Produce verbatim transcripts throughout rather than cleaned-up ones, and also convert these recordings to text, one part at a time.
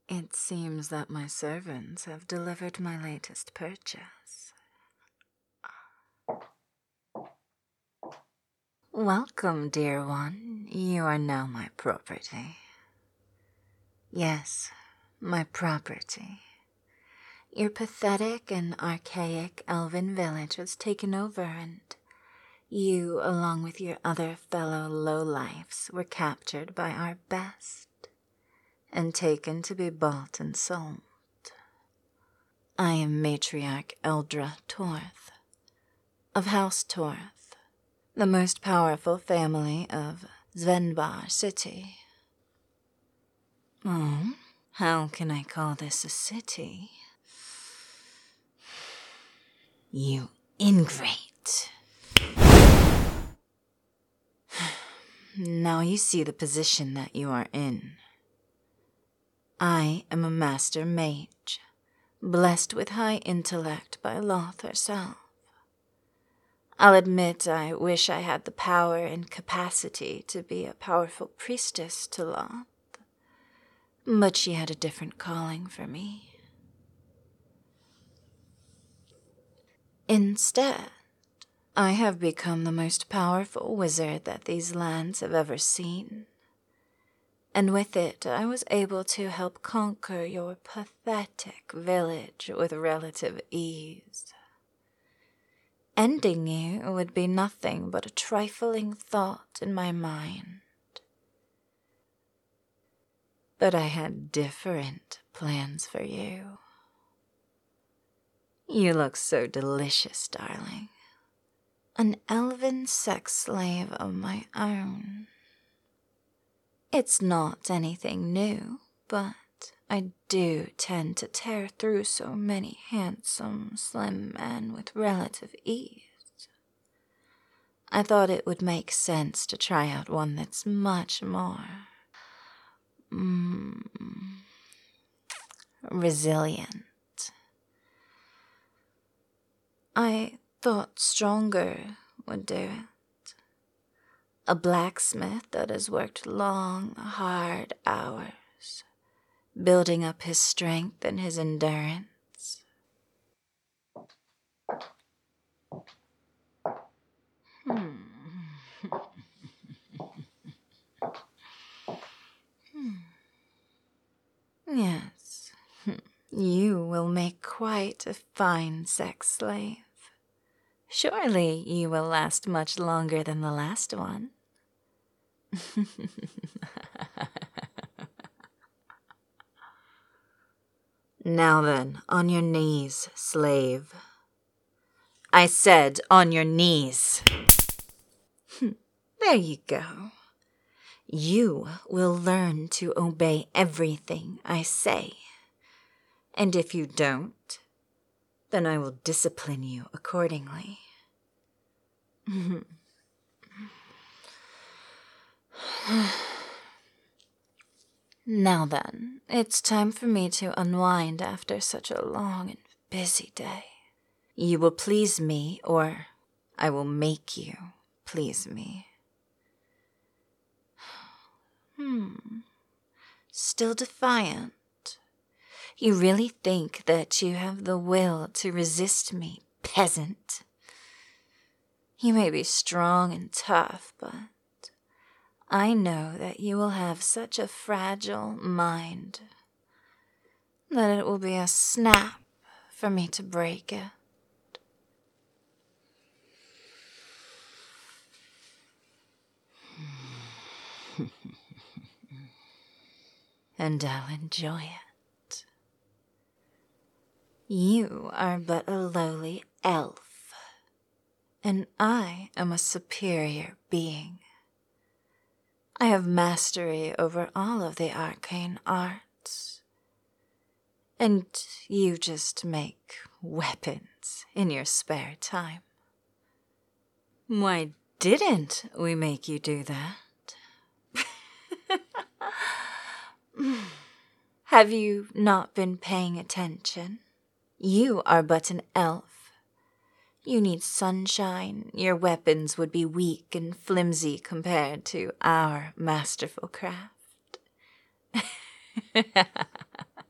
It seems that my servants have delivered my latest purchase. Welcome, dear one. You are now my property. Yes, my property. Your pathetic and archaic elven village was taken over, and you, along with your other fellow lowlifes, were captured by our best and taken to be bought and sold. I am Matriarch Eldra Torth, of House Torth, the most powerful family of Zvenbar City. Oh, how can I call this a city? You ingrate. Now you see the position that you are in. I am a master mage, blessed with high intellect by Loth herself. I'll admit I wish I had the power and capacity to be a powerful priestess to Loth, but she had a different calling for me. Instead, I have become the most powerful wizard that these lands have ever seen. And with it, I was able to help conquer your pathetic village with relative ease. Ending you would be nothing but a trifling thought in my mind. But I had different plans for you. You look so delicious, darling. An elven sex slave of my own. It's not anything new, but I do tend to tear through so many handsome, slim men with relative ease. I thought it would make sense to try out one that's much more mm, resilient. I thought stronger would do it. A blacksmith that has worked long, hard hours, building up his strength and his endurance. Hmm. hmm. Yes, you will make quite a fine sex slave. Surely you will last much longer than the last one. Now then, on your knees, slave. I said on your knees. There you go. You will learn to obey everything I say. And if you don't, then I will discipline you accordingly. Now then, it's time for me to unwind after such a long and busy day. You will please me, or I will make you please me. Hmm. Still defiant? You really think that you have the will to resist me, peasant? You may be strong and tough, but I know that you will have such a fragile mind that it will be a snap for me to break it. And I'll enjoy it. You are but a lowly elf, and I am a superior being. I have mastery over all of the arcane arts, and you just make weapons in your spare time. Why didn't we make you do that? Have you not been paying attention? You are but an elf. You need sunshine. Your weapons would be weak and flimsy compared to our masterful craft.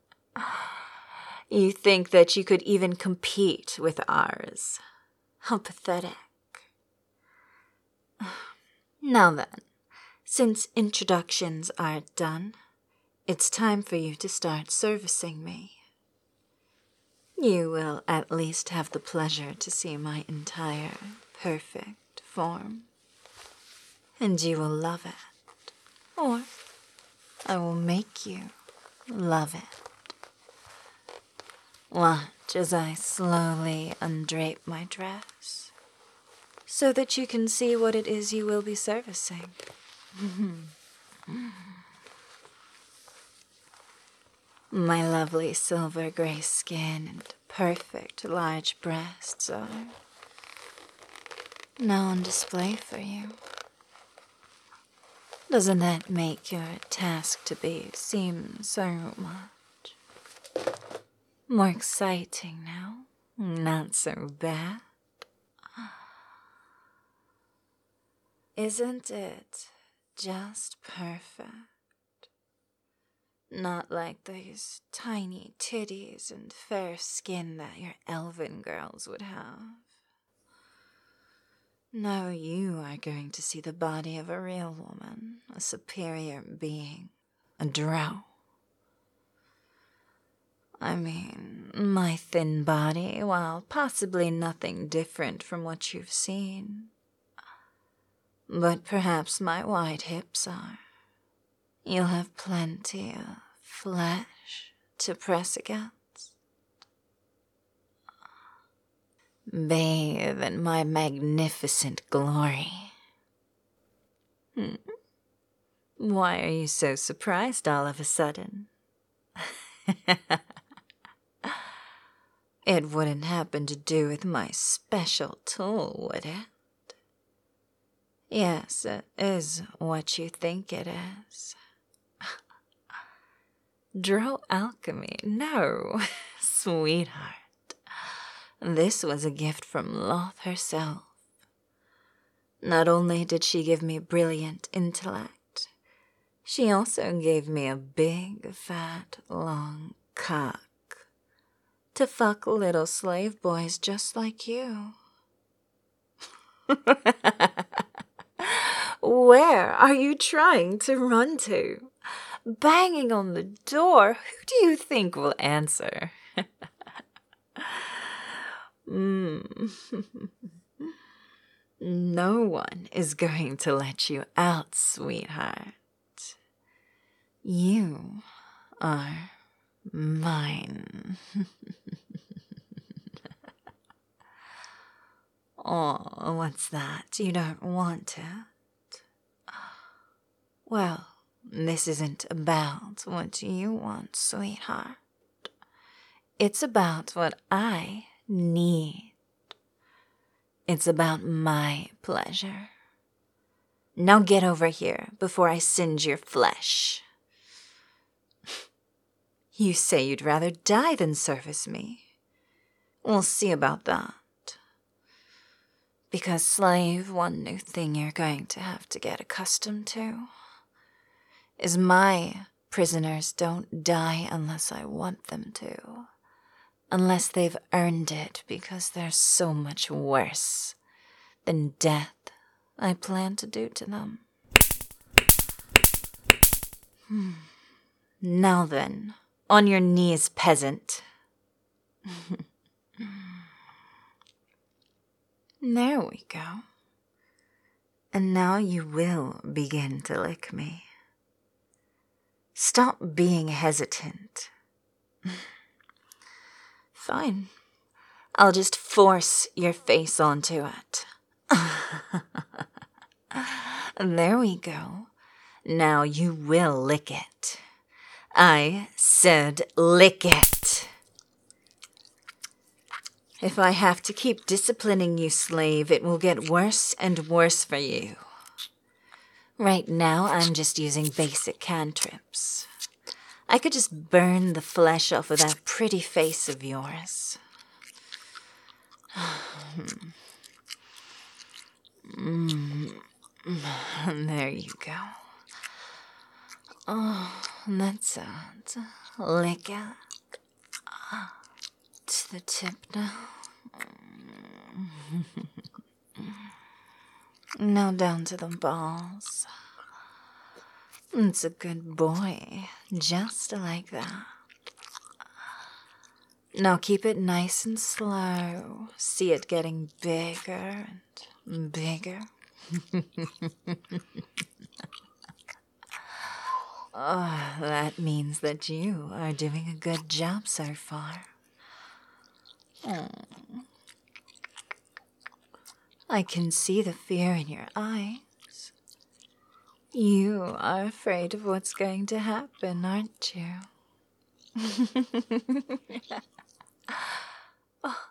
You think that you could even compete with ours. How pathetic. Now then, since introductions are done, it's time for you to start servicing me. You will at least have the pleasure to see my entire perfect form. And you will love it. Or I will make you love it. Watch as I slowly undrape my dress, so that you can see what it is you will be servicing. My lovely silver gray skin and perfect large breasts are now on display for you. Doesn't that make your task to be seem so much more exciting now? Not so bad. Isn't it just perfect? Not like those tiny titties and fair skin that your elven girls would have. No, you are going to see the body of a real woman, a superior being, a drow. I mean, my thin body, while possibly nothing different from what you've seen, but perhaps my wide hips are. You'll have plenty of flesh to press against. Bathe in my magnificent glory. Hmm. Why are you so surprised all of a sudden? It wouldn't happen to do with my special tool, would it? Yes, it is what you think it is. Drow alchemy? No, sweetheart. This was a gift from Loth herself. Not only did she give me brilliant intellect, she also gave me a big, fat, long cock to fuck little slave boys just like you. Where are you trying to run to? Banging on the door? Who do you think will answer? mm. No one is going to let you out, sweetheart. You are mine. Oh, what's that? You don't want it? Well, this isn't about what you want, sweetheart. It's about what I need. It's about my pleasure. Now get over here before I singe your flesh. You say you'd rather die than service me. We'll see about that. Because, slave, one new thing you're going to have to get accustomed to is my prisoners don't die unless I want them to. Unless they've earned it, because there's so much worse than death I plan to do to them. Hmm. Now then, on your knees, peasant. There we go. And now you will begin to lick me. Stop being hesitant. Fine. I'll just force your face onto it. There we go. Now you will lick it. I said lick it. If I have to keep disciplining you, slave, it will get worse and worse for you. Right now, I'm just using basic cantrips. I could just burn the flesh off of that pretty face of yours. mm. There you go. Oh, that's it. Lick it. to the tip now. Now down to the balls. It's a good boy, just like that. Now keep it nice and slow. See it getting bigger and bigger. Oh, that means that you are doing a good job so far. Oh. I can see the fear in your eyes. You are afraid of what's going to happen, aren't you? Oh.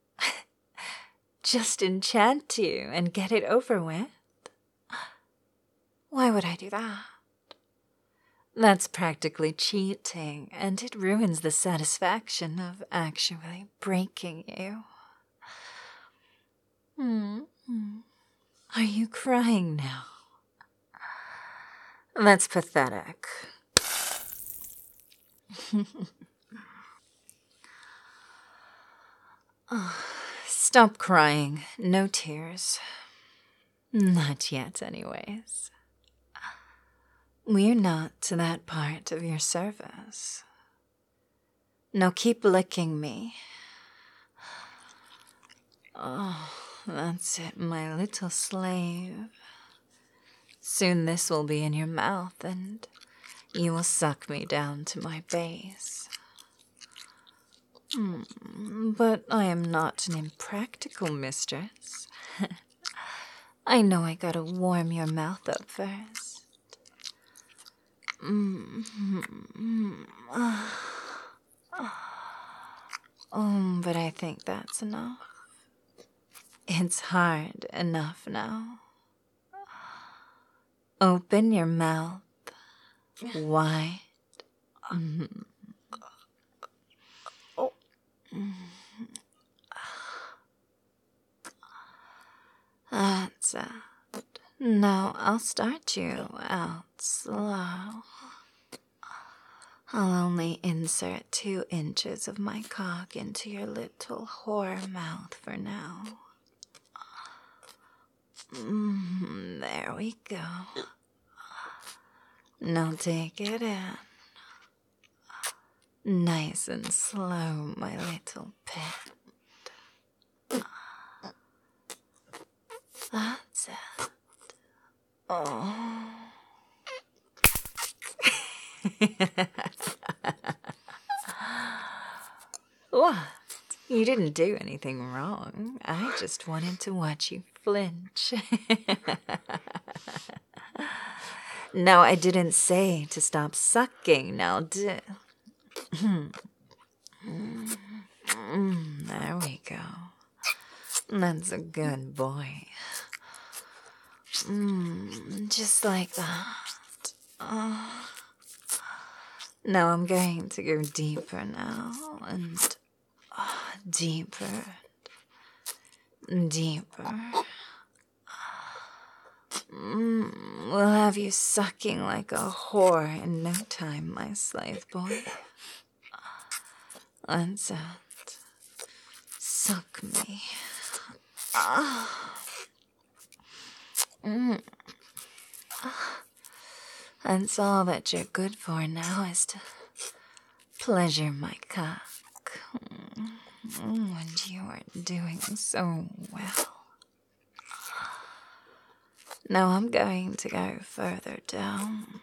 Just enchant you and get it over with. Why would I do that? That's practically cheating, and it ruins the satisfaction of actually breaking you. Hmm. Are you crying now? That's pathetic. Oh, stop crying. No tears. Not yet, anyways. We're not to that part of your service. Now keep licking me. Oh, that's it, my little slave. Soon this will be in your mouth, and you will suck me down to my base. Mm, but I am not an impractical mistress. I know I gotta warm your mouth up first. Mm-hmm. Oh, but I think that's enough. It's hard enough now. Open your mouth wide. Mm-hmm. Oh. That's it. Now I'll start you out slow. I'll only insert two inches of my cock into your little whore mouth for now. Mm, there we go. Now take it in. Nice and slow, my little pet. That's it. Oh. What? You didn't do anything wrong. I just wanted to watch you flinch. No, I didn't say to stop sucking. Now, d- there we go. That's a good boy. Mm, just like that. Oh. Now I'm going to go deeper now, and oh, deeper, deeper. Mm, we'll have you sucking like a whore in no time, my slave boy. That's it. Suck me. Ah. Mm. Ah. That's all that you're good for now is to pleasure my cock. Mm. And you are doing so well. Now I'm going to go further down.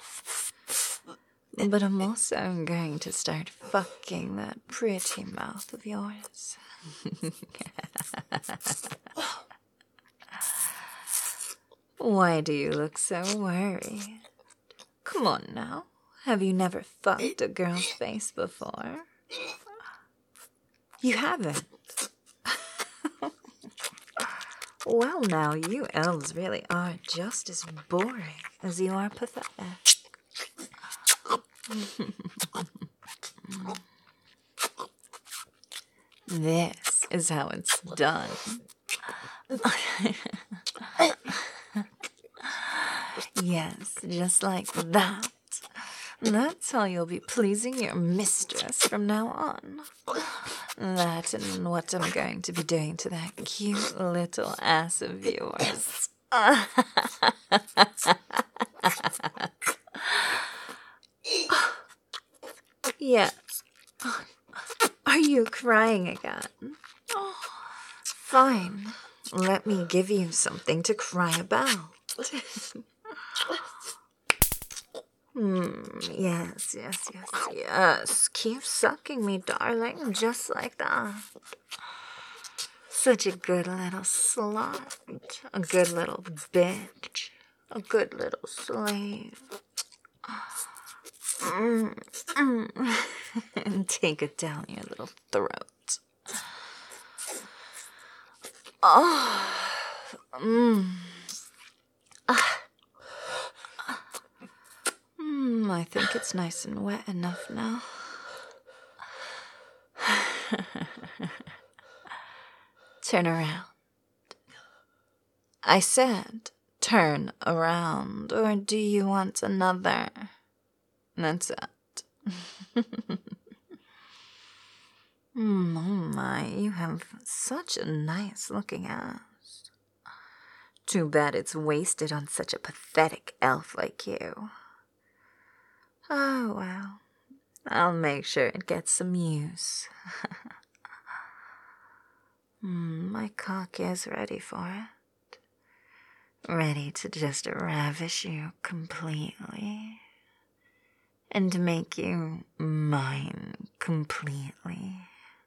But I'm also going to start fucking that pretty mouth of yours. Why do you look so worried? Come on now. Have you never fucked a girl's face before? You haven't? Well, now, you elves really are just as boring as you are pathetic. This is how it's done. Yes, just like that. That's how you'll be pleasing your mistress from now on. That and what I'm going to be doing to that cute little ass of yours. Yes. Are you crying again? Fine. Let me give you something to cry about. Hmm, yes, yes, yes, yes. Keep sucking me, darling, just like that. Such a good little slut. A good little bitch. A good little slave. Mm, mm. And take it down your little throat. Oh. Mmm. Ah. Mm, I think it's nice and wet enough now. Turn around. I said, turn around, or do you want another? That's it. Mm, oh my, you have such a nice looking ass. Too bad it's wasted on such a pathetic elf like you. Oh well, I'll make sure it gets some use. mm, my cock is ready for it. Ready to just ravish you completely. And make you mine completely.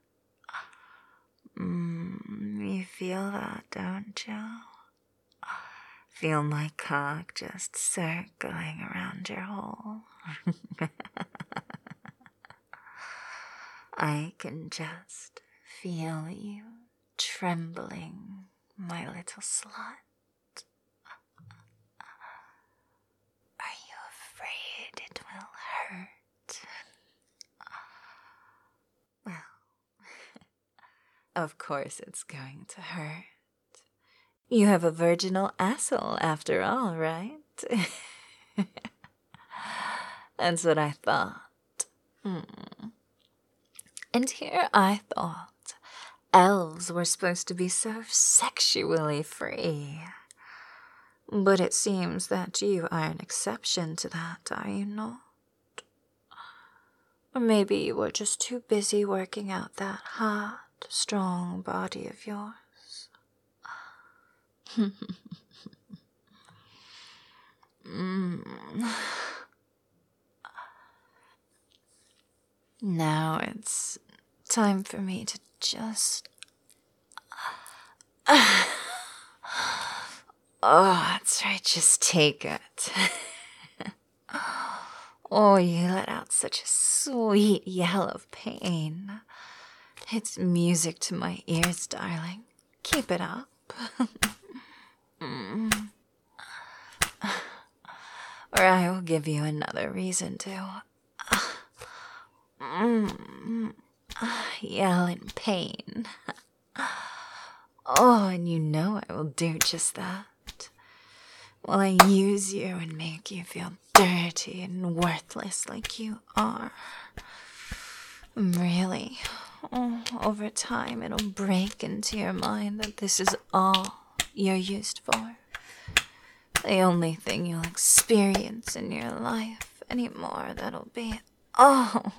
Mm, you feel that, don't you? Feel my cock just circling around your hole. I can just feel you trembling, my little slut. Are you afraid it will hurt? Well, of course it's going to hurt. You have a virginal asshole after all, right? That's what I thought. Mm. And here I thought elves were supposed to be so sexually free. But it seems that you are an exception to that, are you not? Or maybe you were just too busy working out that hot, strong body of yours. mm. Now it's time for me to just... oh, that's right, just take it. Oh, you let out such a sweet yell of pain. It's music to my ears, darling. Keep it up. mm. Or I will give you another reason to mm. yell in pain. Oh, and you know I will do just that. While I use you and make you feel dirty and worthless like you are. Really, oh, over time it'll break into your mind that this is all you're used for. The only thing you'll experience in your life anymore that'll be, oh,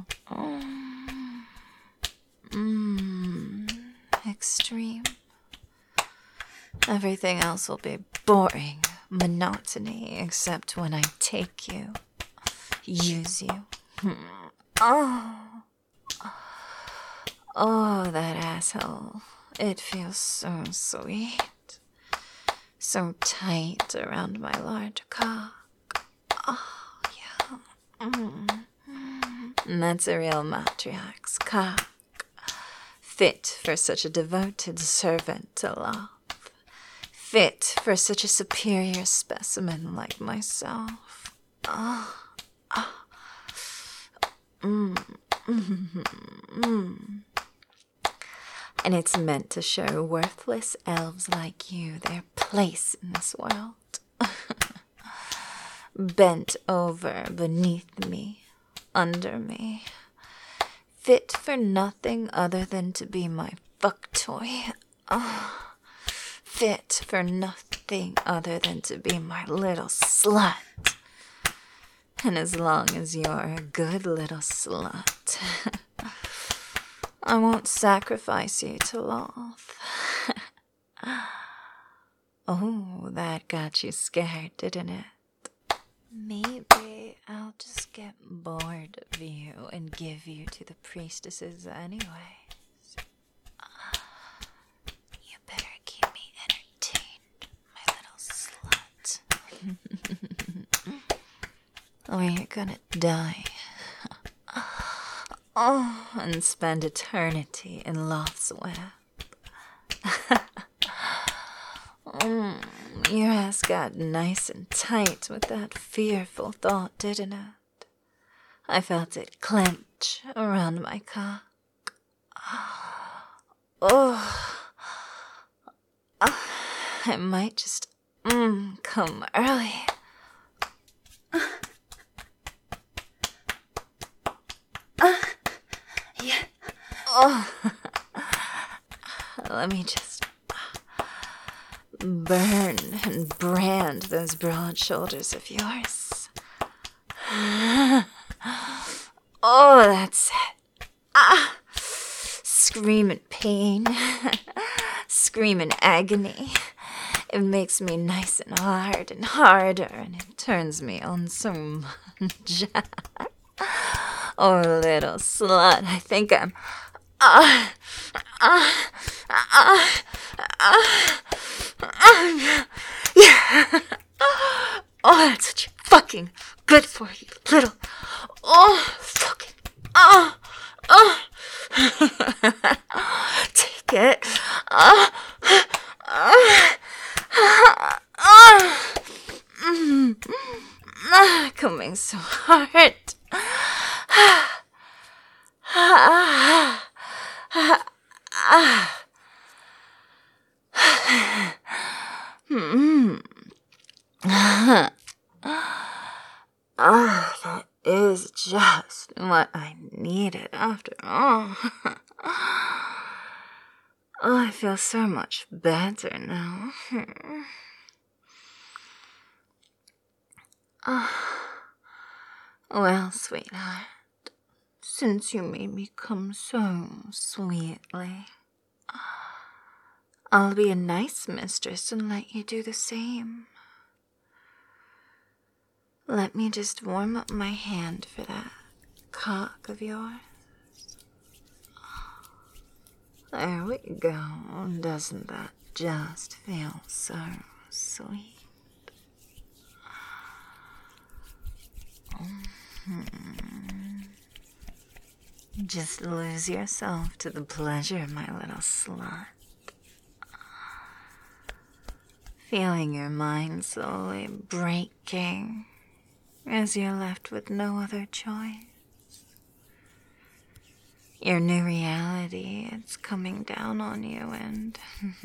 mm, extreme. Everything else will be boring, monotony, except when I take you, use you. Oh, oh, that asshole. It feels so sweet. So tight around my large cock. Oh, yeah. Mm. And that's a real matriarch's cock. Fit for such a devoted servant to love. Fit for such a superior specimen like myself. Oh, oh. Mm, mm, mm. And it's meant to show worthless elves like you their place in this world. bent over beneath me, under me, fit for nothing other than to be my fuck toy. Oh, fit for nothing other than to be my little slut. And as long as you're a good little slut, I won't sacrifice you to love. Oh, that got you scared, didn't it? Maybe I'll just get bored of you and give you to the priestesses anyways. You better keep me entertained, my little slut. Or you're gonna die. Oh, and spend eternity in Loth's web. mm, your ass got nice and tight with that fearful thought, didn't it? I felt it clench around my cock. Oh, I might just mm, come early. Yeah. Oh, let me just burn and brand those broad shoulders of yours. Oh, that's it. Ah, scream in pain, scream in agony. It makes me nice and hard and harder, and it turns me on so much. Oh, little slut, I think I'm... Ah, ah, ah, ah, ah, yeah. Oh, that's what you're fucking good for, you little... Oh, fucking... Oh, oh. Take it. Oh, oh, oh. Mm, mm, coming so hard. mm. Oh, that is just what I needed after all. Oh, I feel so much better now. Oh. Well, sweetheart, since you made me come so sweetly, I'll be a nice mistress and let you do the same. Let me just warm up my hand for that cock of yours. There we go. Doesn't that just feel so sweet? Mm-hmm. Just lose yourself to the pleasure, my little slut. Feeling your mind slowly breaking as you're left with no other choice. Your new reality, it's coming down on you, and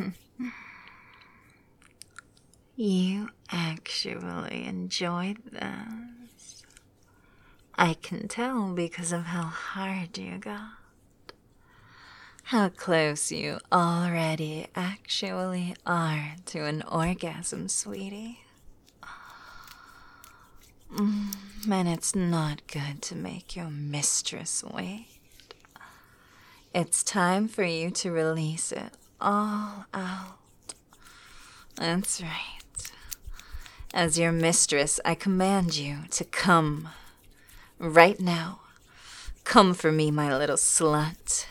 you actually enjoyed this. I can tell because of how hard you got. How close you already actually are to an orgasm, sweetie. Mm, and it's not good to make your mistress wait. It's time for you to release it all out. That's right. As your mistress, I command you to come right now. Come for me, my little slut.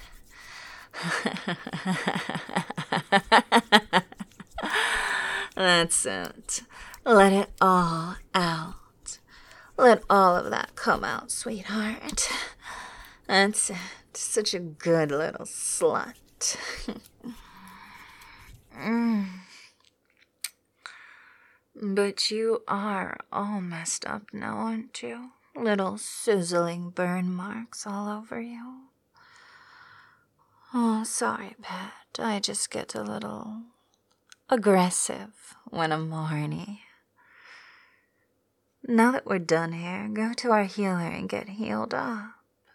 That's it. Let it all out. Let all of that come out, sweetheart. That's it. Such a good little slut. mm. But you are all messed up now, aren't you? Little sizzling burn marks all over you. Oh, sorry, pet. I just get a little aggressive when I'm horny. Now that we're done here, go to our healer and get healed up.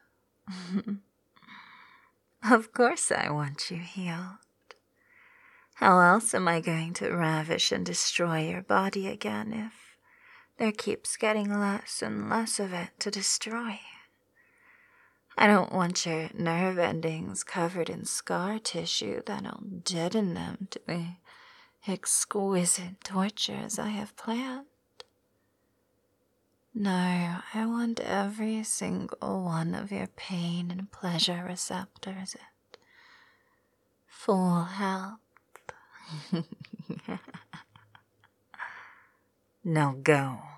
Of course I want you healed. How else am I going to ravish and destroy your body again if there keeps getting less and less of it to destroy? I don't want your nerve endings covered in scar tissue that'll deaden them to the exquisite tortures I have planned. No, I want every single one of your pain and pleasure receptors at full health. Now go.